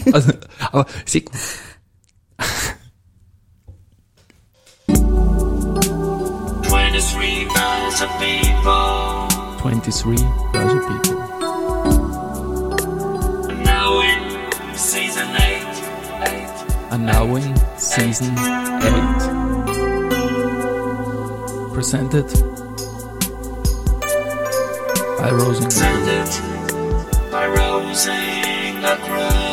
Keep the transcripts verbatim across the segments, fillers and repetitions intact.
Also, aber sehr gut. twenty-three thousand people. twenty-three thousand people. And now in season eight. eight. And now in season eight. Presented by Rosing. Presented by Rosing the Group.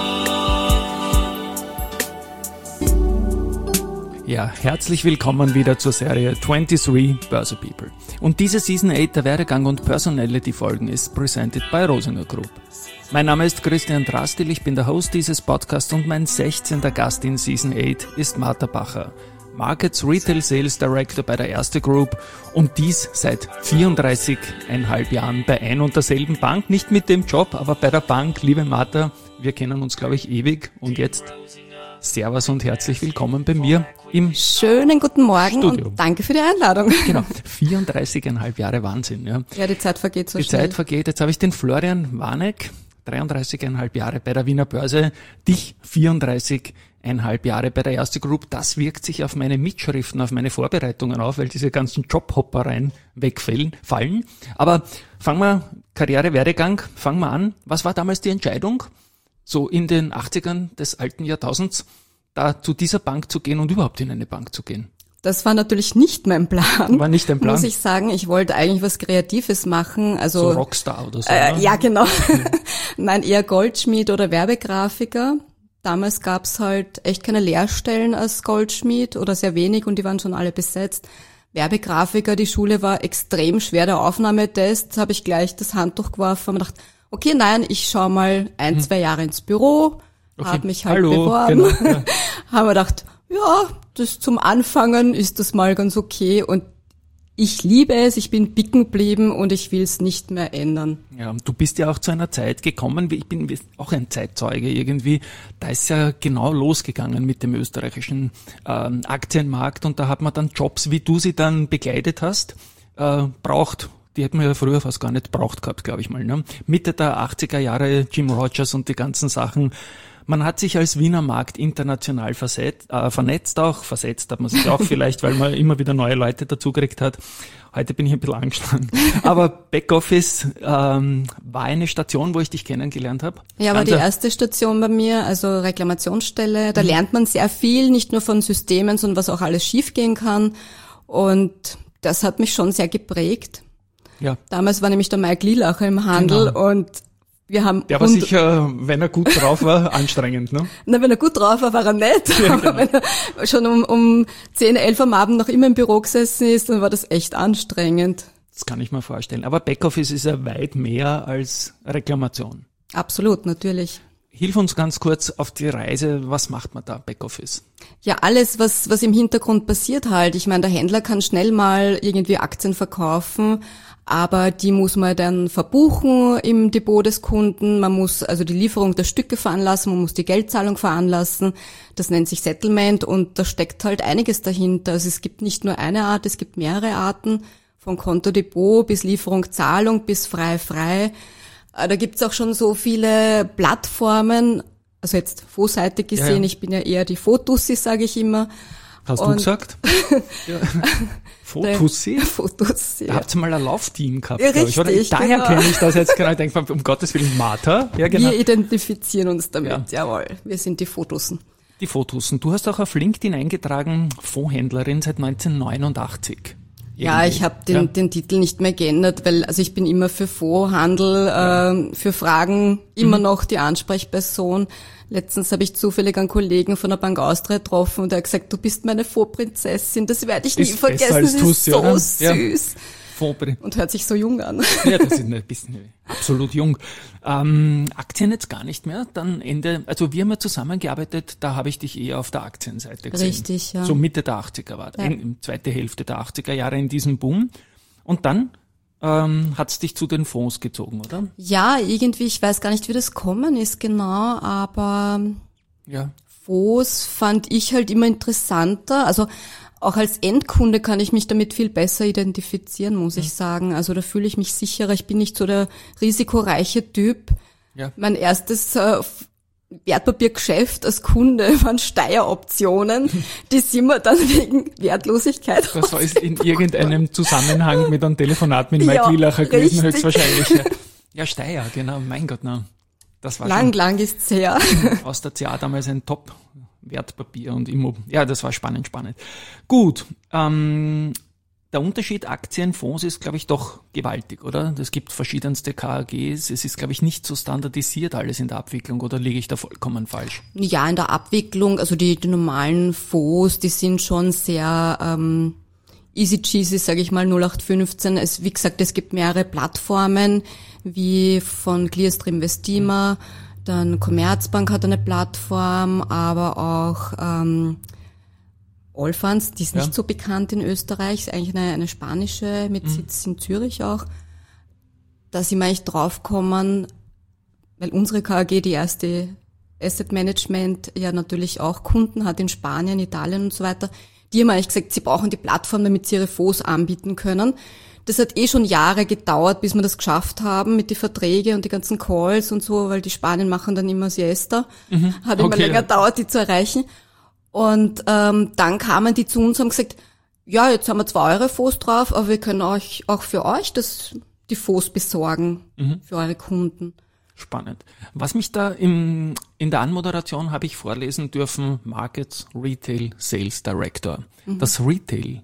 Ja, herzlich willkommen wieder zur Serie twenty-three Börse People. Und diese Season eight der Werdegang und Personality Folgen ist presented by Rosinger Group. Mein Name ist Christian Drastil, ich bin der Host dieses Podcasts und mein sechzehnter Gast in Season eight ist Martha Bacher, Markets Retail Sales Director bei der Erste Group und dies seit vierunddreißig Komma fünf Jahren bei ein und derselben Bank, nicht mit dem Job, aber bei der Bank. Liebe Martha, wir kennen uns, glaube ich, ewig und jetzt Servus und herzlich willkommen bei mir im Schönen guten Morgen Studio. Und danke für die Einladung. Genau, vierunddreißig Komma fünf Jahre Wahnsinn. Ja, ja die Zeit vergeht so die schnell. Die Zeit vergeht. Jetzt habe ich den Florian Warneck, dreiunddreißig Komma fünf Jahre bei der Wiener Börse, dich vierunddreißig Komma fünf Jahre bei der Erste Group. Das wirkt sich auf meine Mitschriften, auf meine Vorbereitungen auf, weil diese ganzen Jobhoppereien wegfallen. Fallen. Aber fangen wir, Karriere, Werdegang, fangen wir an. Was war damals die Entscheidung, so in den achtzigern des alten Jahrtausends, da zu dieser Bank zu gehen und überhaupt in eine Bank zu gehen? Das war natürlich nicht mein Plan. War nicht dein Plan? Muss ich sagen, ich wollte eigentlich was Kreatives machen. Also so Rockstar oder so? Äh, ja, genau. Nein, eher Goldschmied oder Werbegrafiker. Damals gab's halt echt keine Lehrstellen als Goldschmied oder sehr wenig und die waren schon alle besetzt. Werbegrafiker, die Schule war extrem schwer, der Aufnahmetest, habe ich gleich das Handtuch geworfen und gedacht, okay, nein, ich schau mal ein, hm. zwei Jahre ins Büro, okay. Habe mich halt Hallo, beworben, genau, ja. Haben wir gedacht, ja, das zum Anfangen ist das mal ganz okay und ich liebe es, ich bin bicken geblieben und ich will es nicht mehr ändern. Ja, du bist ja auch zu einer Zeit gekommen, ich bin auch ein Zeitzeuge irgendwie, da ist ja genau losgegangen mit dem österreichischen ähm, Aktienmarkt und da hat man dann Jobs, wie du sie dann begleitet hast, äh, braucht. Die hätten wir ja früher fast gar nicht braucht gehabt, glaube ich mal. Ne? Mitte der achtziger Jahre, Jim Rogers und die ganzen Sachen. Man hat sich als Wiener Markt international versetzt, äh, vernetzt auch, versetzt hat man sich auch vielleicht, weil man immer wieder neue Leute dazugekriegt hat. Heute bin ich ein bisschen angeschlagen. Aber Backoffice ähm, war eine Station, wo ich dich kennengelernt habe. Ja, war die erste Station bei mir, also Reklamationsstelle. Da mhm. lernt man sehr viel, nicht nur von Systemen, sondern was auch alles schiefgehen kann. Und das hat mich schon sehr geprägt. Ja. Damals war nämlich der Mike Lielacher im Handel genau. und wir haben der war sicher, wenn er gut drauf war, anstrengend, ne? Na, wenn er gut drauf war, war er nett. Ja, aber genau. Wenn er schon um, um zehn, elf am Abend noch immer im Büro gesessen ist, dann war das echt anstrengend. Das kann ich mir vorstellen. Aber Backoffice ist ja weit mehr als Reklamation. Absolut, natürlich. Hilf uns ganz kurz auf die Reise. Was macht man da, Backoffice? Ja, alles, was, was im Hintergrund passiert halt. Ich meine, der Händler kann schnell mal irgendwie Aktien verkaufen, aber die muss man dann verbuchen im Depot des Kunden. Man muss also die Lieferung der Stücke veranlassen, man muss die Geldzahlung veranlassen. Das nennt sich Settlement und da steckt halt einiges dahinter. Also es gibt nicht nur eine Art, es gibt mehrere Arten, von Konto-Depot bis Lieferung, Zahlung bis frei-frei. Da gibt's auch schon so viele Plattformen, also jetzt Fondsseitig gesehen, ja, ja. Ich bin ja eher die Fotussi, sage ich immer. Hast und du gesagt? Ja. Fotussi? Fotussi. Da habt ihr mal ein Laufteam gehabt, ja, glaube ich. Oder? Daher genau. kenne ich das jetzt genau. Ich denke, um Gottes Willen, Martha. Ja, genau. Wir identifizieren uns damit, ja. Jawohl. Wir sind die Fotussen. Die Fotussen. Du hast auch auf LinkedIn eingetragen, Fondshändlerin seit neunzehnhundertneunundachtzig. Ja, ich habe den, ja. den Titel nicht mehr geändert, weil also ich bin immer für Fondshandel, ja. äh, für Fragen immer mhm. noch die Ansprechperson. Letztens habe ich zufällig einen Kollegen von der Bank Austria getroffen und der hat gesagt, du bist meine Fondsprinzessin, das werde ich nie ist vergessen, das ist so ja, süß. Ja. Und hört sich so jung an. Ja, das ist ein bisschen absolut jung. Ähm, Aktien jetzt gar nicht mehr, dann Ende, also wir haben ja zusammengearbeitet, da habe ich dich eher auf der Aktienseite gesehen. Richtig, ja. So Mitte der achtziger war, ja. in, zweite Hälfte der achtziger Jahre in diesem Boom. Und dann ähm, hat's dich zu den Fonds gezogen, oder? Ja, irgendwie, ich weiß gar nicht, wie das kommen ist genau, aber ja. Fonds fand ich halt immer interessanter, also auch als Endkunde kann ich mich damit viel besser identifizieren, muss ja. ich sagen. Also da fühle ich mich sicherer. Ich bin nicht so der risikoreiche Typ. Ja. Mein erstes äh, Wertpapiergeschäft als Kunde waren Steueroptionen, die sind wir dann wegen Wertlosigkeit. Das heißt in irgendeinem Zusammenhang mit einem Telefonat mit Mike Ja, Wielacher gewesen, richtig. höchstwahrscheinlich. Ja, ja Steyr, genau, mein Gott, na. Das war Lang, lang ist's her. schon aus der C A damals ein Top-Wertpapier und Immo. Ja, das war spannend, spannend. Gut, ähm, der Unterschied Aktienfonds ist, glaube ich, doch gewaltig, oder? Es gibt verschiedenste K A Gs. Es ist, glaube ich, nicht so standardisiert alles in der Abwicklung, oder liege ich da vollkommen falsch? Ja, in der Abwicklung, also die, die normalen Fonds, die sind schon sehr ähm, easy cheesy, sage ich mal, null acht fünfzehn. Es, wie gesagt, es gibt mehrere Plattformen, wie von Clearstream Vestima, dann Commerzbank hat eine Plattform, aber auch ähm, Allfunds, die ist Ja. nicht so bekannt in Österreich, ist eigentlich eine, eine spanische mit Sitz in Zürich auch. Da sind wir eigentlich draufgekommen, weil unsere K A G, die erste Asset Management, ja natürlich auch Kunden hat in Spanien, Italien und so weiter. Die haben eigentlich gesagt, sie brauchen die Plattform, damit sie ihre Fonds anbieten können. Das hat eh schon Jahre gedauert, bis wir das geschafft haben mit den Verträgen und die ganzen Calls und so, weil die Spanier machen dann immer Siesta. Mhm. Hat immer Okay. länger gedauert, die zu erreichen. Und ähm, dann kamen die zu uns und haben gesagt, ja, jetzt haben wir zwar eure Fonds drauf, aber wir können euch auch für euch das, die Fonds besorgen, Mhm. für eure Kunden. Spannend. Was mich da im, in der Anmoderation habe ich vorlesen dürfen, Markets Retail Sales Director. Das Retail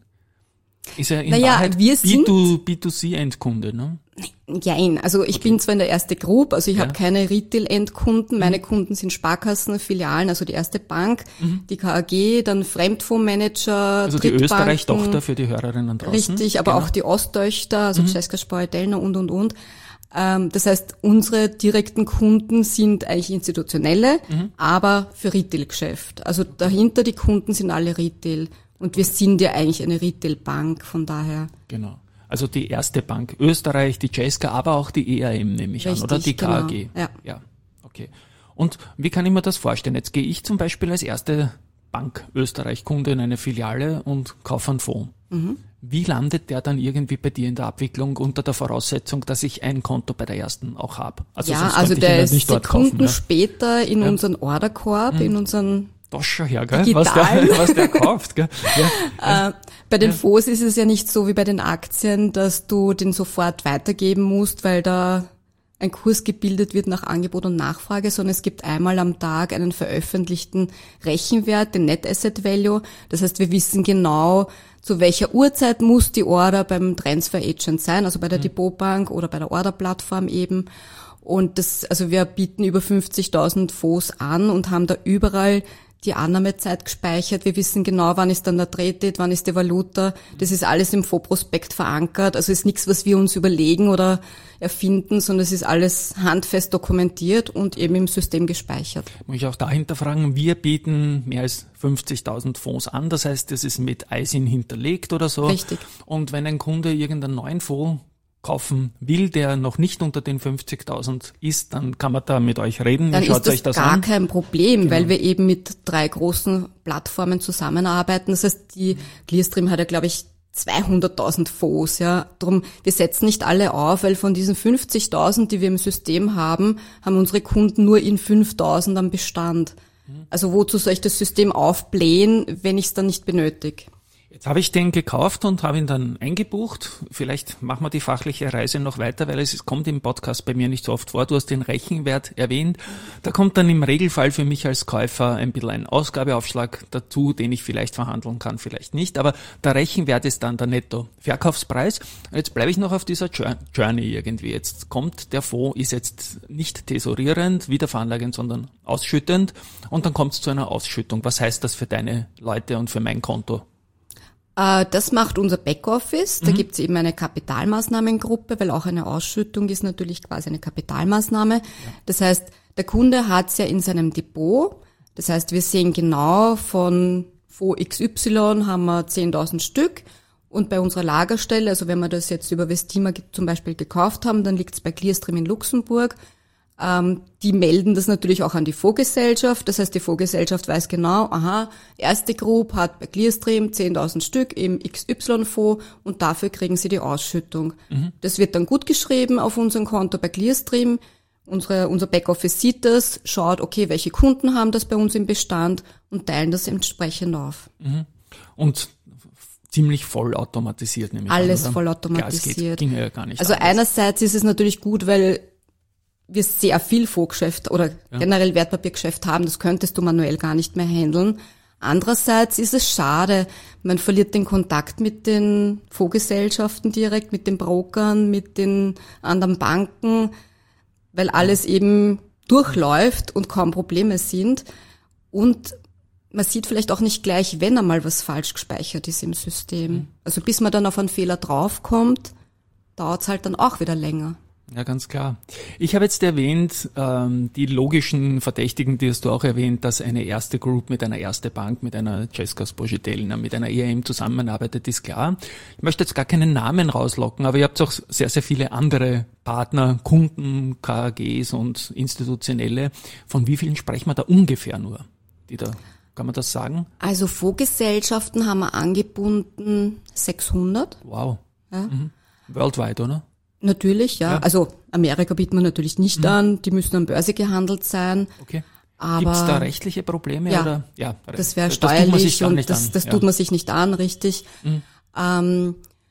ist ja in Naja, Wahrheit wir sind- B zwei C Endkunde, ne? Jein, also ich bin zwar in der erste Group, also ich Ja. habe keine Retail-Endkunden, meine Kunden sind Sparkassen, Filialen, also die erste Bank, die K A G, dann Fremdfondsmanager, Also die Drittbanken, Österreich-Tochter für die Hörerinnen draußen. Richtig, aber Genau. auch die Osttöchter, also mhm. Cesca Spar, Dellner und, und, und. Ähm, das heißt, unsere direkten Kunden sind eigentlich institutionelle, Mhm. aber für Retail-Geschäft. Also dahinter die Kunden sind alle Retail. Und wir sind ja eigentlich eine Retail-Bank, von daher. Genau. Also die erste Bank Österreich, die Cesca, aber auch die E A M nehme ich Richtig, an, oder? Die K A G. genau, ja. Ja, okay. Und wie kann ich mir das vorstellen? Jetzt gehe ich zum Beispiel als erste Bank Österreich-Kunde in eine Filiale und kaufe einen Fonds. Mhm. Wie landet der dann irgendwie bei dir in der Abwicklung unter der Voraussetzung, dass ich ein Konto bei der ersten auch habe? Also ja, sonst also könnte ich ihn der ja ist nicht dort Sekunden kaufen. Ja. später in Ja. unseren Orderkorb, in unseren Das schon her, gell? Digital. Was der, was der kauft, gell? Ja. Äh, bei den Fonds ist es ja nicht so wie bei den Aktien, dass du den sofort weitergeben musst, weil da ein Kurs gebildet wird nach Angebot und Nachfrage, sondern es gibt einmal am Tag einen veröffentlichten Rechenwert, den Net Asset Value. Das heißt, wir wissen genau, zu welcher Uhrzeit muss die Order beim Transfer Agent sein, also bei der mhm. Depotbank oder bei der Orderplattform eben. Und das, also wir bieten über fünfzigtausend Fonds an und haben da überall die Annahmezeit gespeichert. Wir wissen genau, wann ist dann der Trade-Date, wann ist die Valuta. Das ist alles im Fondsprospekt verankert. Also ist nichts, was wir uns überlegen oder erfinden, sondern es ist alles handfest dokumentiert und eben im System gespeichert. Muss ich auch dahinter fragen, wir bieten mehr als fünfzigtausend Fonds an. Das heißt, das ist mit I S I N hinterlegt oder so. Richtig. Und wenn ein Kunde irgendeinen neuen Fonds kaufen will, der noch nicht unter den fünfzigtausend ist, dann kann man da mit euch reden. Dann Schaut ist das, euch das gar an. kein Problem, Genau. weil wir eben mit drei großen Plattformen zusammenarbeiten. Das heißt, die Clearstream hat ja, glaube ich, zweihunderttausend Fonds, ja. Drum, wir setzen nicht alle auf, weil von diesen fünfzigtausend, die wir im System haben, haben unsere Kunden nur in fünftausend am Bestand. Also wozu soll ich das System aufblähen, wenn ich es dann nicht benötige? Jetzt habe ich den gekauft und habe ihn dann eingebucht. Vielleicht machen wir die fachliche Reise noch weiter, weil es kommt im Podcast bei mir nicht so oft vor. Du hast den Rechenwert erwähnt. Da kommt dann im Regelfall für mich als Käufer ein bisschen ein Ausgabeaufschlag dazu, den ich vielleicht verhandeln kann, vielleicht nicht. Aber der Rechenwert ist dann der Netto-Verkaufspreis. Jetzt bleibe ich noch auf dieser Journey irgendwie. Jetzt kommt der Fonds, ist jetzt nicht tesorierend, wiederveranlagend, sondern ausschüttend. Und dann kommt es zu einer Ausschüttung. Was heißt das für deine Leute und für mein Konto? Das macht unser Backoffice. Da mhm. gibt es eben eine Kapitalmaßnahmengruppe, weil auch eine Ausschüttung ist natürlich quasi eine Kapitalmaßnahme. Ja. Das heißt, der Kunde hat es ja in seinem Depot. Das heißt, wir sehen genau von Fonds X Y haben wir zehntausend Stück. Und bei unserer Lagerstelle, also wenn wir das jetzt über Vestima zum Beispiel gekauft haben, dann liegt es bei Clearstream in Luxemburg. Ähm, die melden das natürlich auch an die Fondsgesellschaft. Das heißt, die Fondsgesellschaft weiß genau, aha, erste Group hat bei Clearstream zehntausend Stück im X Y-Fonds und dafür kriegen sie die Ausschüttung. Mhm. Das wird dann gut geschrieben auf unserem Konto bei Clearstream Unsere, unser Backoffice sieht das, schaut, okay, welche Kunden haben das bei uns im Bestand und teilen das entsprechend auf. Und ziemlich vollautomatisiert, nämlich Alles an, oder? vollautomatisiert. Ja, es geht, ging ja gar nicht Also anders. einerseits ist es natürlich gut, weil wir sehr viel Fondsgeschäft oder Ja. generell Wertpapiergeschäft haben, das könntest du manuell gar nicht mehr handeln. Andererseits ist es schade, man verliert den Kontakt mit den Fondsgesellschaften direkt, mit den Brokern, mit den anderen Banken, weil alles eben durchläuft und kaum Probleme sind. Und man sieht vielleicht auch nicht gleich, wenn einmal was falsch gespeichert ist im System. Also bis man dann auf einen Fehler draufkommt, dauert es halt dann auch wieder länger. Ja, ganz klar. Ich habe jetzt erwähnt, ähm, die logischen Verdächtigen, die hast du auch erwähnt, dass eine erste Group mit einer erste Bank, mit einer Česká Spořitelna, mit einer E R M zusammenarbeitet, ist klar. Ich möchte jetzt gar keinen Namen rauslocken, aber ihr habt auch sehr, sehr viele andere Partner, Kunden, K A Gs und Institutionelle. Von wie vielen sprechen wir da ungefähr nur? Die da, kann man das sagen? Also Fondsgesellschaften haben wir angebunden sechshundert. Wow. Ja. Mhm. Worldwide, oder? Natürlich, ja. Ja. Also Amerika bietet man natürlich nicht Mhm. an, die müssen an Börse gehandelt sein. Okay. Aber Gibt es da rechtliche Probleme? Ja. Oder? Ja, das wäre tut man sich steuerlich gar und nicht das, an. das Ja. tut man sich nicht an, richtig. Mhm. Ähm,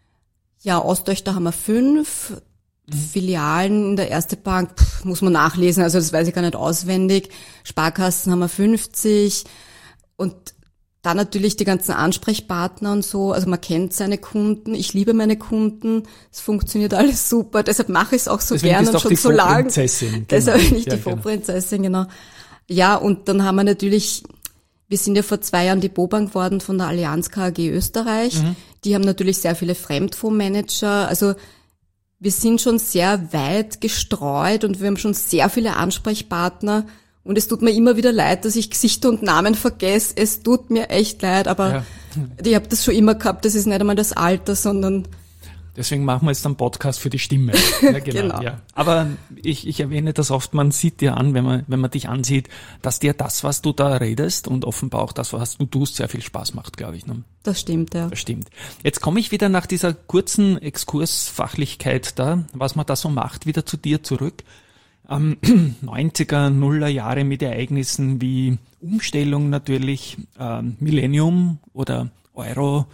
ja, Osttöchter haben wir fünf. Mhm. Filialen in der Erste Bank pff, muss man nachlesen, also das weiß ich gar nicht auswendig. Sparkassen haben wir fünfzig und dann natürlich die ganzen Ansprechpartner und so. Also man kennt seine Kunden. Ich liebe meine Kunden. Es funktioniert alles super. Deshalb mache ich es auch so Deswegen gerne bist und du auch schon die so lang. Fondsprinzessin, genau. Deshalb bin ich Ja, die genau. Fondsprinzessin, genau. Ja, und dann haben wir natürlich, wir sind ja vor zwei Jahren Depotbank geworden von der Allianz K A G Österreich. Mhm. Die haben natürlich sehr viele Fremdfondsmanager. Also wir sind schon sehr weit gestreut und wir haben schon sehr viele Ansprechpartner. Und es tut mir immer wieder leid, dass ich Gesichter und Namen vergesse. Es tut mir echt leid, aber Ja. ich habe das schon immer gehabt. Das ist nicht einmal das Alter, sondern Deswegen machen wir jetzt einen Podcast für die Stimme. Ja, genau, Genau. Ja. Aber ich, ich erwähne das oft, man sieht dir an, wenn man, wenn man dich ansieht, dass dir das, was du da redest und offenbar auch das, was du tust, sehr viel Spaß macht, glaube ich. Ne? das stimmt, ja. Das stimmt. Jetzt komme ich wieder nach dieser kurzen Exkursfachlichkeit da, was man da so macht, wieder zu dir zurück. Ähm, neunziger, Nuller Jahre mit Ereignissen wie Umstellung natürlich, ähm, Millennium oder Euro,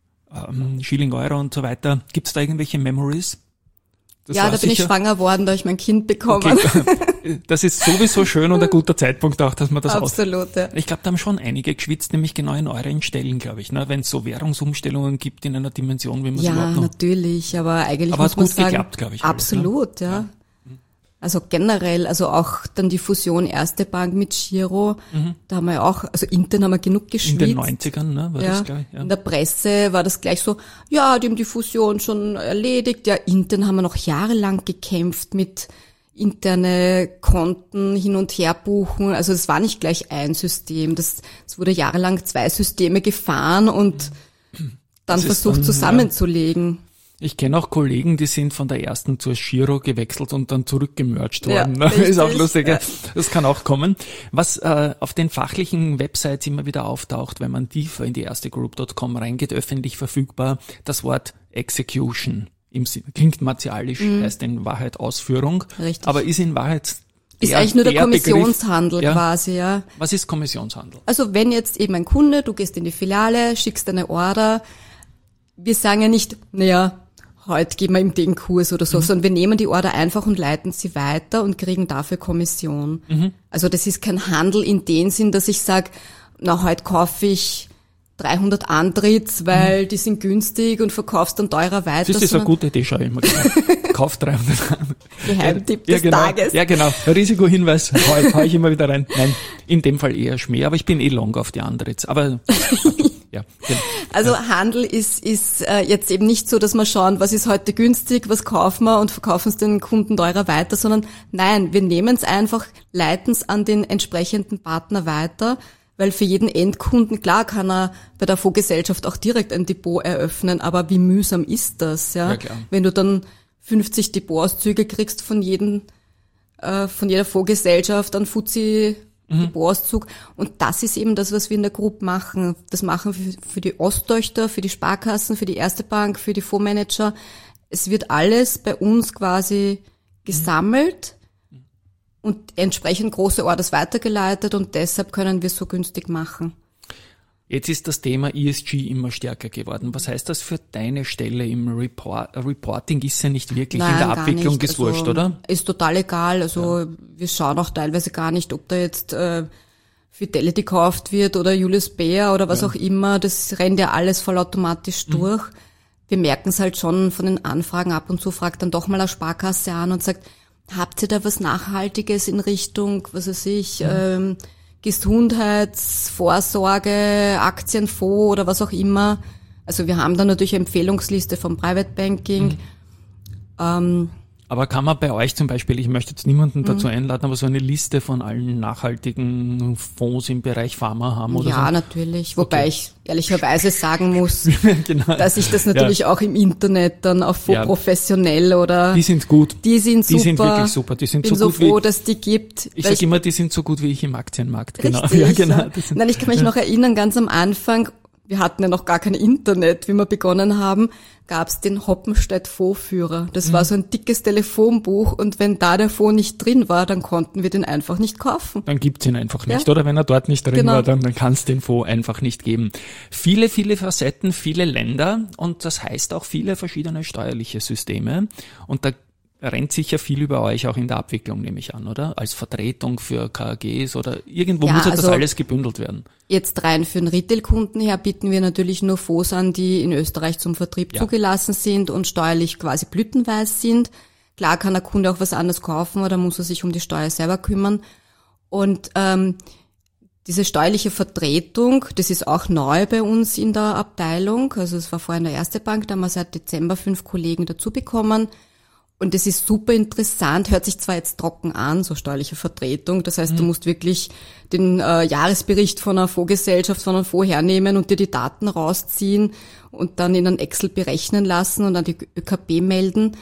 ähm, Schilling Euro und so weiter. Gibt es da irgendwelche Memories? Das Ja, war da bin ich sicher- schwanger worden, da habe ich mein Kind bekommen. Okay. Das ist sowieso schön und ein guter Zeitpunkt auch, dass man das aus... Absolut, ja. Ich glaube, da haben schon einige geschwitzt, nämlich genau in euren Stellen, glaube ich, ne? Wenn es so Währungsumstellungen gibt in einer Dimension, wie man es Ja, überhaupt noch... natürlich, aber eigentlich Aber muss hat man gut sagen, geklappt, glaube ich, alles, absolut, ja. Also generell, also auch dann die Fusion Erste Bank mit Giro, da haben wir ja auch, also intern haben wir genug In geschwitzt. den neunzigern, ne? War Ja, das, glaube ich. Ja. in der Presse war das gleich so, ja, die haben die Fusion schon erledigt. Ja, intern haben wir noch jahrelang gekämpft mit interne Konten hin und her buchen. Also es war nicht gleich ein System. Das, es wurde jahrelang zwei Systeme gefahren und dann Das ist versucht dann, zusammenzulegen. Ich kenne auch Kollegen, die sind von der ersten zur Giro gewechselt und dann zurückgemerged Ja, worden. Das ist auch richtig. lustig. Ja. Das kann auch kommen. Was äh, auf den fachlichen Websites immer wieder auftaucht, wenn man tiefer in die erste group Punkt com reingeht, öffentlich verfügbar, das Wort Execution. Im Sinn, klingt martialisch, heißt in Wahrheit Ausführung, Mhm. Richtig. aber ist in Wahrheit Ist der, eigentlich nur der, der Kommissionshandel Begriff, ja. quasi, ja. Was ist Kommissionshandel? Also wenn jetzt eben ein Kunde, du gehst in die Filiale, schickst eine Order, wir sagen ja nicht, naja, heute geben wir ihm den Kurs oder so, Mhm. sondern wir nehmen die Order einfach und leiten sie weiter und kriegen dafür Kommission. Mhm. Also das ist kein Handel in dem Sinn, dass ich sage, na, heute kaufe ich dreihundert Antritts, weil die sind günstig und verkaufst dann teurer weiter. Das ist eine sondern gute Idee, schau ich immer gesagt. Kauf dreihundert an. Geheimtipp ja, des genau. Tages. Ja, genau. Risikohinweis, hau, hau ich immer wieder rein. Nein, in dem Fall eher Schmäh, aber ich bin eh long auf die Antritts. Aber, ja, genau. Also Handel ist, ist äh, jetzt eben nicht so, dass wir schauen, was ist heute günstig, was kaufen wir und verkaufen es den Kunden teurer weiter, sondern nein, wir nehmen es einfach, leiten es an den entsprechenden Partner weiter, weil für jeden Endkunden, klar kann er bei der Fondsgesellschaft auch direkt ein Depot eröffnen, aber wie mühsam ist das, ja? Ja, klar. Wenn du dann fünfzig Depotauszüge kriegst von jedem, äh, von jeder Fondsgesellschaft, an Fuzzi Depotauszug. Und das ist eben das, was wir in der Group machen. Das machen wir für die Osttöchter, für die Sparkassen, für die Erste Bank, für die Fondsmanager. Es wird alles bei uns quasi gesammelt und entsprechend große Orders weitergeleitet und deshalb können wir es so günstig machen. Jetzt ist das Thema E S G immer stärker geworden. Was heißt das für deine Stelle im Report? Reporting ist ja nicht wirklich Nein, in der gar Abwicklung nicht. ist Also, wurscht, oder? Ist total egal. Also ja. Wir schauen auch teilweise gar nicht, ob da jetzt äh, Fidelity gekauft wird oder Julius Baer oder was ja. auch immer. Das rennt ja alles vollautomatisch mhm. durch. Wir merken es halt schon von den Anfragen, ab und zu fragt dann doch mal eine Sparkasse an und sagt, habt ihr da was Nachhaltiges in Richtung, was weiß ich, mhm. ähm, Gesundheitsvorsorge, Aktienfonds oder was auch immer. Also wir haben da natürlich eine Empfehlungsliste vom Private Banking. Mhm. Ähm, aber kann man bei euch zum Beispiel, ich möchte jetzt niemanden dazu mhm. einladen, aber so eine Liste von allen nachhaltigen Fonds im Bereich Pharma haben oder ja, so? Ja, natürlich. Wobei okay. ich ehrlicherweise sagen muss, genau. dass ich das natürlich ja. auch im Internet dann auf Fonds ja. professionell oder... Die sind gut. Die sind super. Die sind wirklich super. Die sind bin so so gut froh, wie, dass die gibt. Ich sage immer, die sind so gut wie ich im Aktienmarkt. Genau. Richtig, ja, genau. Ja. Nein, ich kann mich noch erinnern, ganz am Anfang, wir hatten ja noch gar kein Internet, wie wir begonnen haben, gab es den Hoppenstedt-Fondsführer. Das mhm. war so ein dickes Telefonbuch und wenn da der Fonds nicht drin war, dann konnten wir den einfach nicht kaufen. Dann gibt's ihn einfach nicht, ja. oder? Wenn er dort nicht drin genau. war, dann, dann kann es den Fonds einfach nicht geben. Viele, viele Facetten, viele Länder und das heißt auch viele verschiedene steuerliche Systeme und da rennt sicher viel über euch auch in der Abwicklung, nehme ich an, oder? Als Vertretung für K A Gs oder irgendwo ja, muss ja also das alles gebündelt werden. Jetzt rein für den Retail-Kunden her bieten wir natürlich nur Fonds an, die in Österreich zum Vertrieb ja. zugelassen sind und steuerlich quasi blütenweiß sind. Klar kann der Kunde auch was anderes kaufen oder muss er sich um die Steuer selber kümmern. Und ähm, diese steuerliche Vertretung, das ist auch neu bei uns in der Abteilung. Also es war vorher in der Erste Bank, da haben wir seit Dezember fünf Kollegen dazu bekommen. Und das ist super interessant, hört sich zwar jetzt trocken an, so steuerliche Vertretung. Das heißt, mhm. du musst wirklich den äh, Jahresbericht von einer Fondsgesellschaft, von einem Fonds hernehmen und dir die Daten rausziehen und dann in ein Excel berechnen lassen und an die ÖKB melden.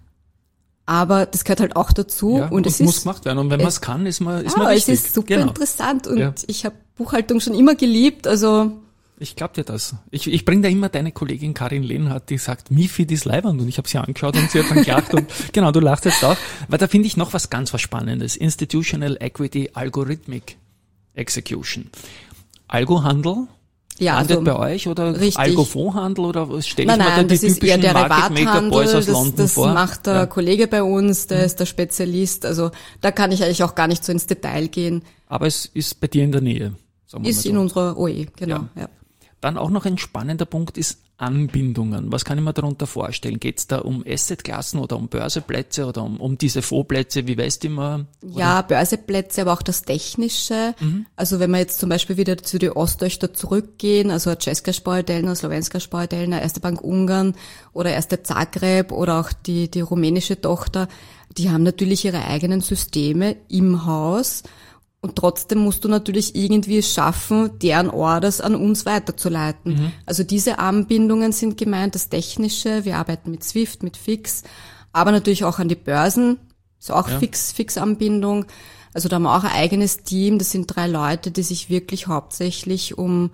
Aber das gehört halt auch dazu. Ja, und, und es muss ist, gemacht werden. Und wenn man es kann, ist man, ist ja, man wichtig. Es ist super genau. interessant und ja. ich habe Buchhaltung schon immer geliebt, also... Ich glaub dir das. Ich, ich bringe da immer deine Kollegin Karin Lehnhardt, die sagt, MiFID ist leiwand und ich habe sie angeschaut und sie hat dann gelacht und genau, du lachst jetzt auch, weil da finde ich noch was ganz was Spannendes. Institutional Equity Algorithmic Execution. Algo-Handel? Ja, landet also, bei euch oder Algo-Fondshandel oder was stelle ich nein, mir da nein, die das typischen Market-Maker-Boys aus das, London das vor? Das macht der ja. Kollege bei uns, der mhm. ist der Spezialist, also da kann ich eigentlich auch gar nicht so ins Detail gehen. Aber es ist bei dir in der Nähe. Sagen wir ist mal so. In unserer O E, genau. Ja. Ja. Dann auch noch ein spannender Punkt ist Anbindungen. Was kann ich mir darunter vorstellen? Geht es da um Assetklassen oder um Börseplätze oder um, um diese Fondsplätze wie Westimar? Ja, Börseplätze, aber auch das Technische. Mhm. Also wenn wir jetzt zum Beispiel wieder zu den Osttöchter zurückgehen, also Česká spořitelna, Slovenská spořitelna, Erste Bank Ungarn oder Erste Zagreb oder auch die, die rumänische Tochter, die haben natürlich ihre eigenen Systeme im Haus. Und trotzdem musst du natürlich irgendwie schaffen, deren Orders an uns weiterzuleiten. Mhm. Also diese Anbindungen sind gemeint, das Technische. Wir arbeiten mit SWIFT, mit Fix, aber natürlich auch an die Börsen. Ist auch ja. Fix, Fix-Anbindung. Also da haben wir auch ein eigenes Team. Das sind drei Leute, die sich wirklich hauptsächlich um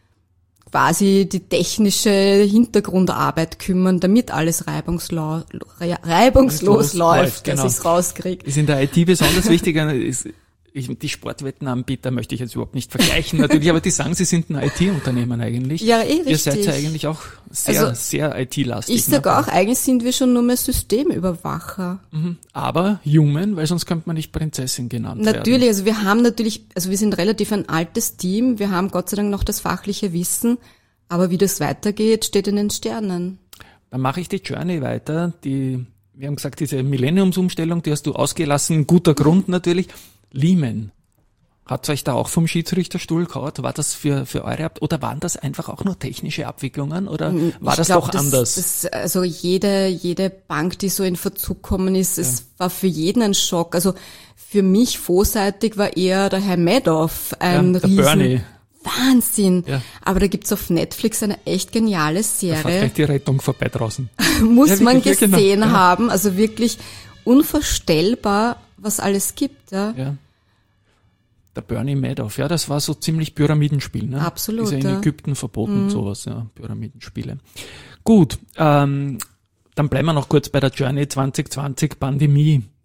quasi die technische Hintergrundarbeit kümmern, damit alles reibungslos, reibungslos läuft, läuft genau. dass ich es rauskriege. Ist in der I T besonders wichtig. Ist Ich, die Sportwettenanbieter möchte ich jetzt überhaupt nicht vergleichen, natürlich, aber die sagen, sie sind ein I T-Unternehmen eigentlich. Ja, eh richtig. Ihr seid ja eigentlich auch sehr, also, sehr I T-lastig. Ich sage auch, eigentlich sind wir schon nur mehr Systemüberwacher. Mhm. Aber Human, weil sonst könnte man nicht Prinzessin genannt natürlich, werden. Natürlich, also wir haben natürlich, also wir sind relativ ein altes Team, wir haben Gott sei Dank noch das fachliche Wissen, aber wie das weitergeht, steht in den Sternen. Dann mache ich die Journey weiter, die, wir haben gesagt, diese Millenniumsumstellung, die hast du ausgelassen, guter Grund natürlich. Lehman, hat's euch da auch vom Schiedsrichterstuhl gehauen? War das für für eure Ab- oder waren das einfach auch nur technische Abwicklungen oder war ich das glaub, doch das, anders? Das, also jede jede Bank, die so in Verzug gekommen ist, ja. es war für jeden ein Schock. Also für mich vorseitig war eher der Herr Madoff ein ja, der Riesen. Bernie. Wahnsinn. Ja. Aber da gibt's auf Netflix eine echt geniale Serie. Da fährt gleich die Rettung vorbei draußen. Muss ja, man wirklich, gesehen genau. haben. Also wirklich unvorstellbar, was alles gibt. Ja. ja. Der Bernie Madoff, ja, das war so ziemlich Pyramidenspiel, ne? Absolut. Ist ja in ja. Ägypten verboten, mhm. sowas, ja, Pyramidenspiele. Gut, ähm, dann bleiben wir noch kurz bei der Journey zwanzig zwanzig Pandemie.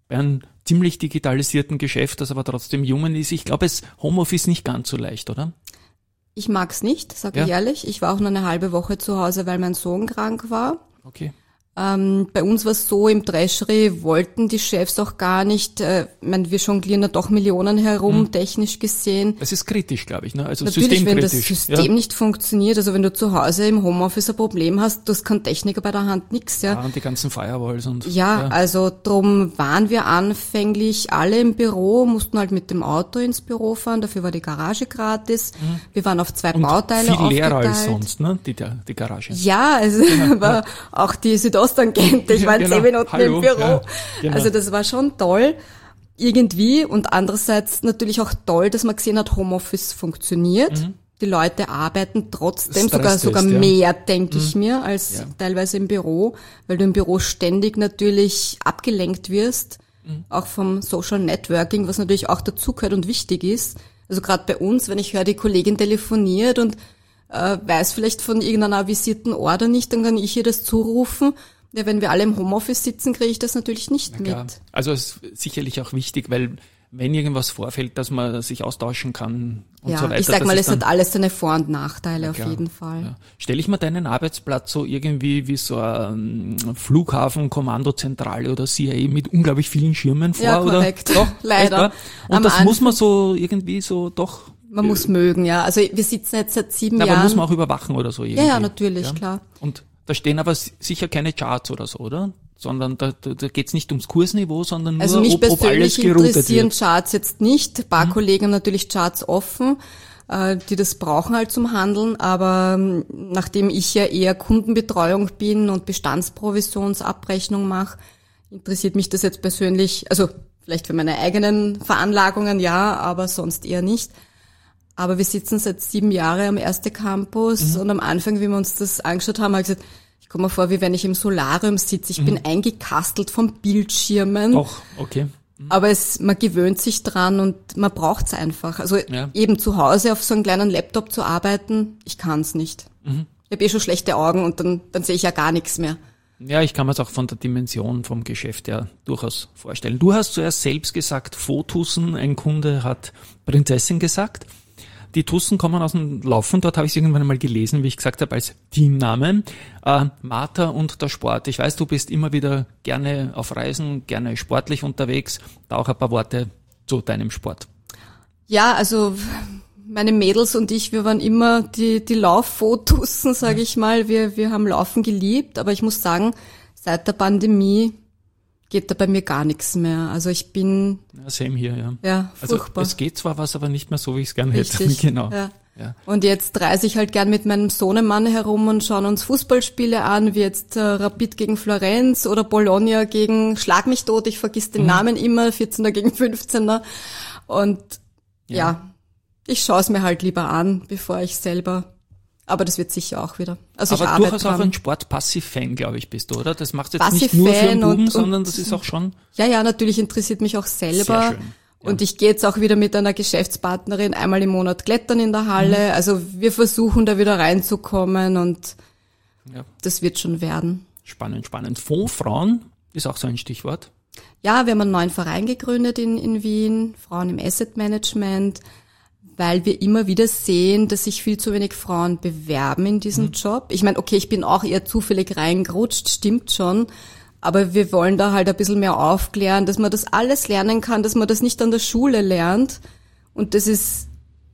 bei einem ziemlich digitalisierten Geschäft, das aber trotzdem human ist. Ich glaube, es Homeoffice nicht ganz so leicht, oder? Ich mag's nicht, sag Ja. ich ehrlich. Ich war auch nur eine halbe Woche zu Hause, weil mein Sohn krank war. Okay. Ähm, bei uns war es so, im Treasury wollten die Chefs auch gar nicht, äh, ich meine, wir jonglieren da doch Millionen herum, Mhm. technisch gesehen. Das ist kritisch, glaube ich, ne? Also Natürlich, wenn das systemkritisch. System ja. nicht funktioniert, also wenn du zu Hause im Homeoffice ein Problem hast, du hast keinen Techniker bei der Hand, nix, ja. Ja, und die ganzen Firewalls und Ja, also drum waren wir anfänglich alle im Büro, mussten halt mit dem Auto ins Büro fahren, dafür war die Garage gratis. Wir waren auf zwei und Bauteile viel leerer aufgeteilt. als sonst, ne? Die, die Garage. Ja, also aber auch die Südosttangente, ich Ja, war genau. zehn Minuten Hallo, im Büro. ja, genau. Also das war schon toll irgendwie und andererseits natürlich auch toll, dass man gesehen hat, Homeoffice funktioniert. Die Leute arbeiten trotzdem, sogar Stresstest, sogar ja. mehr, denke ich mir, als Ja. teilweise im Büro, weil du im Büro ständig natürlich abgelenkt wirst, Mhm. auch vom Social Networking, was natürlich auch dazugehört und wichtig ist. Also gerade bei uns, wenn ich höre, die Kollegin telefoniert und äh, weiß vielleicht von irgendeiner visierten Order nicht, dann kann ich ihr das zurufen. Ja, wenn wir alle im Homeoffice sitzen, kriege ich das natürlich nicht Na klar. mit. Also es ist sicherlich auch wichtig, weil wenn irgendwas vorfällt, dass man sich austauschen kann und Ja, so weiter. ich sag das mal, ist es dann- hat alles seine Vor- und Nachteile auf Klar, jeden Fall. Ja. Stelle ich mir deinen Arbeitsplatz so irgendwie wie so ein Flughafen, Kommandozentrale oder C I A mit unglaublich vielen Schirmen vor? Ja, oder? korrekt. Doch, Leider. echt, wahr? Und Am das muss Anfang- man so irgendwie so doch, Man muss mögen, ja. Also wir sitzen jetzt seit sieben na, aber Jahren. muss man auch überwachen oder so irgendwie. ja, ja, natürlich, Ja? klar. Und da stehen aber s- sicher keine Charts oder so, oder? Sondern da, da, da geht's nicht ums Kursniveau, sondern nur, Also mich ob, ob alles persönlich geroutet interessieren wird. Mhm. Charts jetzt nicht. Ein paar Kollegen haben natürlich Charts offen, äh, die das brauchen halt zum Handeln, aber ähm, nachdem ich ja eher Kundenbetreuung bin und Bestandsprovisionsabrechnung mache, interessiert mich das jetzt persönlich, also vielleicht für meine eigenen Veranlagungen ja, aber sonst eher nicht. Aber wir sitzen seit sieben Jahren am Erste Campus Mhm. und am Anfang, wie wir uns das angeschaut haben, habe ich gesagt, ich komme mir vor, wie wenn ich im Solarium sitze. Ich Mhm. bin eingekastelt von Bildschirmen. Doch, okay. Aber es, man gewöhnt sich dran und man braucht's einfach. Also Ja. eben zu Hause auf so einem kleinen Laptop zu arbeiten, ich kann's nicht. Mhm. Ich habe eh schon schlechte Augen und dann, dann sehe ich ja gar nichts mehr. Ja, ich kann mir es auch von der Dimension vom Geschäft ja durchaus vorstellen. Du hast zuerst selbst gesagt, Fotussen, ein Kunde hat Prinzessin gesagt. Die Tussen kommen aus dem Laufen, dort habe ich es irgendwann einmal gelesen, wie ich gesagt habe, als Teamname. Äh, Martha und der Sport. Ich weiß, du bist immer wieder gerne auf Reisen, gerne sportlich unterwegs. Da auch ein paar Worte zu deinem Sport. Ja, also meine Mädels und ich, wir waren immer die, die Lauffotussen, sage ich mal. Wir, wir haben Laufen geliebt, aber ich muss sagen, seit der Pandemie geht da bei mir gar nichts mehr. Also ich bin, Ja, same hier, ja. ja, Also furchtbar. es geht zwar was, aber nicht mehr so, wie ich es gerne hätte. Richtig, Genau. ja. Ja. Und jetzt reise ich halt gern mit meinem Sohnemann herum und schauen uns Fußballspiele an, wie jetzt äh, Rapid gegen Florenz oder Bologna gegen Schlag mich tot, ich vergiss den Mhm. Namen immer, vierzehner gegen fünfzehner. Und ja, Ja. ich schaue es mir halt lieber an, bevor ich selber, aber das wird sicher auch wieder. Also ich Aber arbeite durchaus auch dran. ein Sport-Passiv-Fan, glaube ich, bist du, oder? Das machst du jetzt nicht nur für Passiv-Fan den Buben, und- sondern und- das ist auch schon Ja, ja, natürlich interessiert mich auch selber. sehr schön. Ja. Und ich gehe jetzt auch wieder mit einer Geschäftspartnerin einmal im Monat klettern in der Halle. Mhm. Also wir versuchen da wieder reinzukommen und Ja. das wird schon werden. Spannend, spannend. Fondsfrauen ist auch so ein Stichwort. Ja, wir haben einen neuen Verein gegründet in, in Wien, Frauen im Asset Management, weil wir immer wieder sehen, dass sich viel zu wenig Frauen bewerben in diesem Mhm. Job. Ich meine, okay, ich bin auch eher zufällig reingerutscht, stimmt schon. Aber wir wollen da halt ein bisschen mehr aufklären, dass man das alles lernen kann, dass man das nicht an der Schule lernt. Und das ist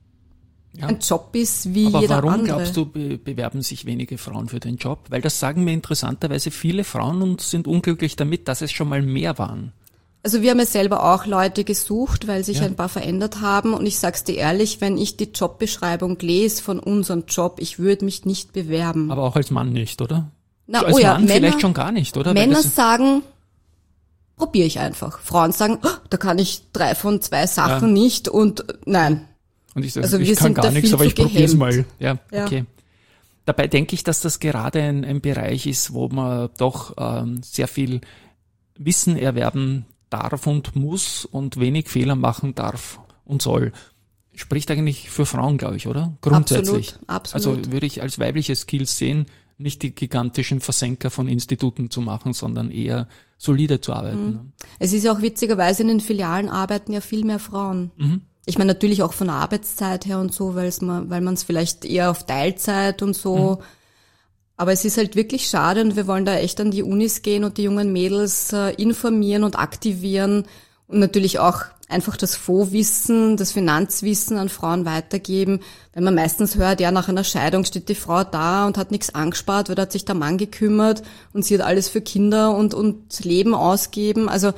Ja. ein Job ist wie Aber jeder warum andere. glaubst du, be bewerben sich wenige Frauen für den Job? Weil das sagen mir interessanterweise viele Frauen und sind unglücklich damit, dass es schon mal mehr waren. Also wir haben ja selber auch Leute gesucht, weil sich Ja. ein paar verändert haben. Und ich sag's dir ehrlich, wenn ich die Jobbeschreibung lese von unserem Job, ich würde mich nicht bewerben. Aber auch als Mann nicht, oder? Na, als oh ja, Mann Männer, vielleicht schon gar nicht, oder? Weil Männer das, sagen, probiere ich einfach. Frauen sagen, oh, da kann ich drei von zwei Sachen Ja. nicht und nein. und ich sage, also ich wir kann sind gar da nichts, viel aber zu ich probiere es mal. gehemmt. Ja, Ja. okay. Dabei denke ich, dass das gerade ein, ein Bereich ist, wo man doch ähm, sehr viel Wissen erwerben darf und muss und wenig Fehler machen darf und soll. Spricht eigentlich für Frauen, glaube ich, oder? Grundsätzlich. Absolut, absolut. Also würde ich als weibliche Skills sehen, nicht die gigantischen Versenker von Instituten zu machen, sondern eher solide zu arbeiten. Mhm. Es ist ja auch witzigerweise, in den Filialen arbeiten ja viel mehr Frauen. Mhm. Ich meine natürlich auch von der Arbeitszeit her und so, weil's man, weil man es vielleicht eher auf Teilzeit und so. Mhm. Aber es ist halt wirklich schade und wir wollen da echt an die Unis gehen und die jungen Mädels äh, informieren und aktivieren und natürlich auch einfach das Fondswissen, das Finanzwissen an Frauen weitergeben. Wenn man meistens hört, ja, nach einer Scheidung steht die Frau da und hat nichts angespart, weil da hat sich der Mann gekümmert und sie hat alles für Kinder und, und Leben ausgeben. Also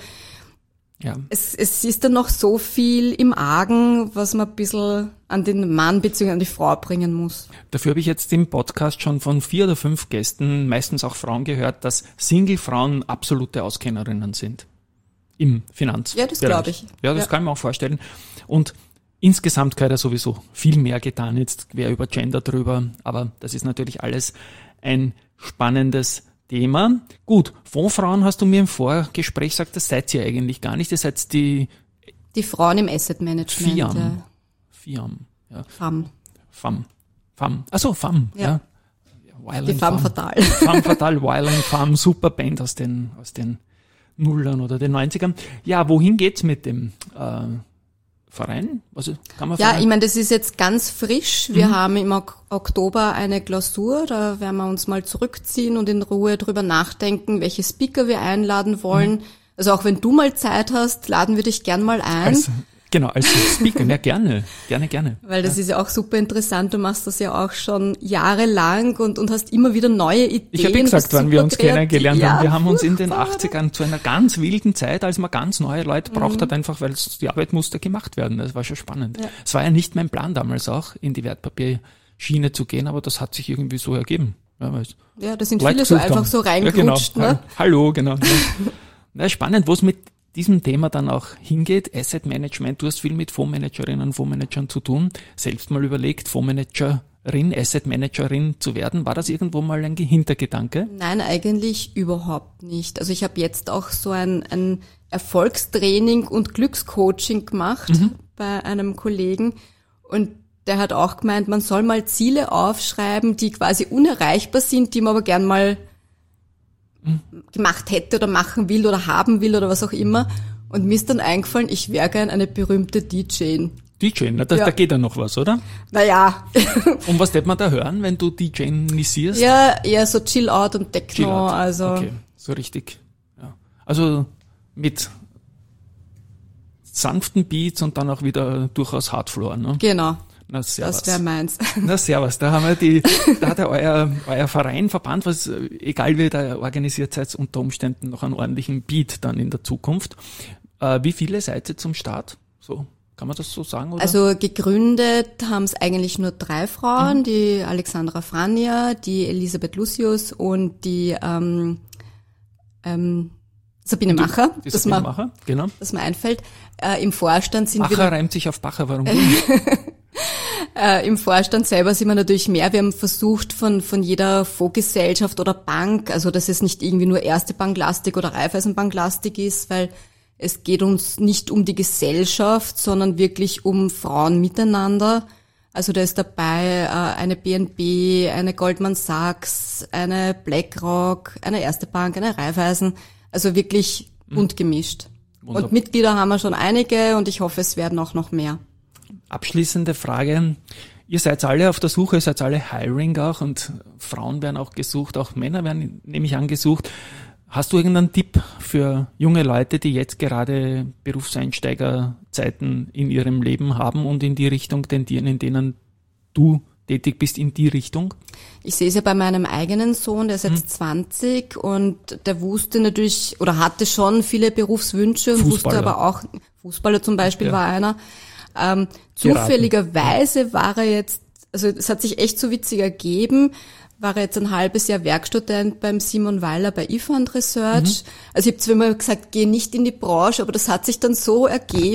ja. es, es ist dann noch so viel im Argen, was man ein bisschen an den Mann bzw. an die Frau bringen muss. Dafür habe ich jetzt im Podcast schon von vier oder fünf Gästen, meistens auch Frauen, gehört, dass Single-Frauen absolute Auskennerinnen sind. Im Finanzbereich. Ja, das glaube ich. Ja, das ja. kann ich mir auch vorstellen. Und insgesamt gehört ja sowieso viel mehr getan. Jetzt quer über Gender drüber. Aber das ist natürlich alles ein spannendes Thema. Gut, Fondsfrauen hast du mir im Vorgespräch gesagt, das seid ihr eigentlich gar nicht. Ihr seid die... Die Frauen im Asset Management. F I A M. Ja. F I A M. Ja. F A M. F A M. F A M. Achso, F A M. Ja. ja. Die F A M Fatal. F A M Fatal, Wild F A M, super Band aus den, aus den Nullern oder den neunzigern. Ja, wohin geht's mit dem äh, Verein? Also, kann man Ja, Verein? ich meine, das ist jetzt ganz frisch. Wir Mhm. haben im Ok- Oktober eine Klausur, da werden wir uns mal zurückziehen und in Ruhe drüber nachdenken, welche Speaker wir einladen wollen. Mhm. Also auch wenn du mal Zeit hast, laden wir dich gern mal ein. Als, genau, als Speaker. Ja, gerne, gerne, gerne. Weil das ja. ist ja auch super interessant. Du machst das ja auch schon jahrelang und, und hast immer wieder neue Ideen. Ich habe gesagt, wann wir uns kreativ. kennengelernt ja, haben. Wir haben uns in den furchtbar. achtzigern zu einer ganz wilden Zeit, als man ganz neue Leute braucht Mhm. hat, einfach weil es- die Arbeit musste gemacht werden. Das war schon spannend. Ja. Es war ja nicht mein Plan damals auch, in die Wertpapierschiene zu gehen, aber das hat sich irgendwie so ergeben. Ja, weil es Ja, da sind Leute viele so gesucht einfach haben. so Ja, reingerutscht. genau. Ne? Hallo, genau. Ja. Na, spannend, wo es mit diesem Thema dann auch hingeht. Asset Management, du hast viel mit Fondsmanagerinnen und Fondsmanagern zu tun. Selbst mal überlegt, Fondsmanagerin, Asset Managerin zu werden. War das irgendwo mal ein Hintergedanke? Nein, eigentlich überhaupt nicht. Also ich habe jetzt auch so ein, ein Erfolgstraining und Glückscoaching gemacht Mhm. bei einem Kollegen und der hat auch gemeint, man soll mal Ziele aufschreiben, die quasi unerreichbar sind, die man aber gern mal Mhm. gemacht hätte oder machen will oder haben will oder was auch immer. Und mir ist dann eingefallen, ich wäre gern eine berühmte D J. D J, na, da, Ja. da geht ja noch was, oder? Naja, Und was wird man da hören, wenn du D J-nisierst? ja, eher so Chill-Out und Techno, Chill-Out. also Okay, so richtig. Ja. Also mit sanften Beats und dann auch wieder durchaus Hardfloor, ne? genau, Na, servus. das wäre meins. Na, servus. Da haben wir die, da hat ja euer, euer Verein, Verband, was, egal wie ihr da organisiert seid, unter Umständen noch einen ordentlichen Beat dann in der Zukunft. Äh, wie viele seid ihr zum Start? So, kann man das so sagen, oder? Also gegründet haben es eigentlich nur drei Frauen, Mhm. die Alexandra Franja, die Elisabeth Lucius und die ähm, ähm, Sabine Macher, Die das, Sabine mir, Macher, genau. das mir einfällt. Äh, Im Vorstand sind Macher wir reimt sich auf Bacher, warum? Äh, im Vorstand selber sind wir natürlich mehr. Wir haben versucht, von von jeder Fondsgesellschaft oder Bank, also dass es nicht irgendwie nur Erste Banklastik oder Raiffeisenbanklastik ist, weil es geht uns nicht um die Gesellschaft, sondern wirklich um Frauen miteinander. Also da ist dabei äh, eine B N B, eine Goldman Sachs, eine BlackRock, eine Erste Bank, eine Raiffeisen. Also wirklich bunt gemischt. Wunderbar. Und Mitglieder haben wir schon einige und ich hoffe, es werden auch noch mehr. Abschließende Frage. Ihr seid alle auf der Suche, ihr seid alle Hiring auch und Frauen werden auch gesucht, auch Männer werden nämlich angesucht. Hast du irgendeinen Tipp für junge Leute, die jetzt gerade Berufseinsteigerzeiten in ihrem Leben haben und in die Richtung tendieren, in denen du tätig bist, in die Richtung? Ich sehe es ja bei meinem eigenen Sohn, der ist jetzt Hm. zwanzig und der wusste natürlich oder hatte schon viele Berufswünsche und wusste Fußballer. aber auch, Fußballer zum Beispiel Ja. war einer. Ähm, Geraten. zufälligerweise war er jetzt, also es hat sich echt so witzig ergeben, war er jetzt ein halbes Jahr Werkstudent beim Simon Weiler bei eFund Research. Mhm. Also ich habe zwar immer gesagt, geh nicht in die Branche, aber das hat sich dann so ergeben,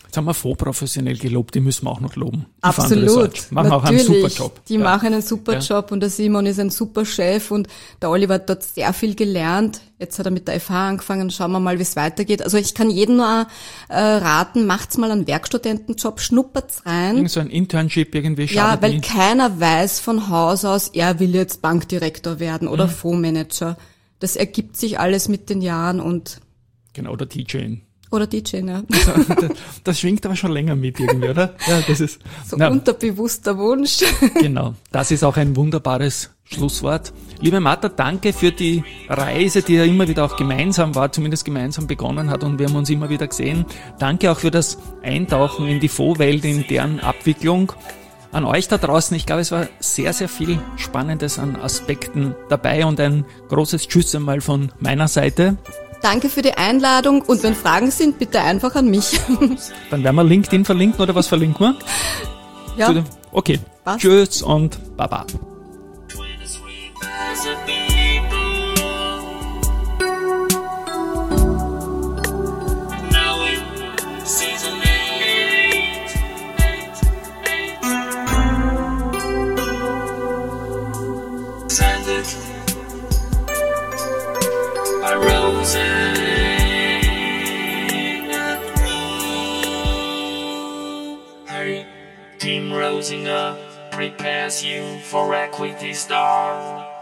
Jetzt haben wir voll professionell gelobt, die müssen wir auch noch loben. Die Absolut. Fund Research machen auch einen super Job. Die ja. machen einen super Ja. Job und der Simon ist ein super Chef und der Oliver hat dort sehr viel gelernt. Jetzt hat er mit der F H angefangen, schauen wir mal, wie es weitergeht. Also ich kann jedem nur äh, raten, macht's mal einen Werkstudentenjob, schnuppert's rein. Irgend so ein Internship irgendwie Ja, schadet weil nie. keiner weiß von Haus aus, er will jetzt Bankdirektor werden oder Mhm. Fondsmanager. Das ergibt sich alles mit den Jahren und Genau, oder D J. oder D J, ne? Das, das schwingt aber schon länger mit irgendwie, oder? Ja, das ist So na, unterbewusster Wunsch. genau. Das ist auch ein wunderbares Schlusswort. Liebe Martha, danke für die Reise, die ja immer wieder auch gemeinsam war, zumindest gemeinsam begonnen hat und wir haben uns immer wieder gesehen. Danke auch für das Eintauchen in die Fondswelt, in deren Abwicklung. An euch da draußen, ich glaube, es war sehr, sehr viel Spannendes an Aspekten dabei und ein großes Tschüss einmal von meiner Seite. Danke für die Einladung und wenn Fragen sind, bitte einfach an mich. Dann werden wir LinkedIn verlinken oder was verlinken wir? Ja, Zu dem- Okay, Passt. tschüss und baba. As a people, now in season eight, eight, eight. Scented by roses green. Harry, Team Rosinger prepares you for Equity Star.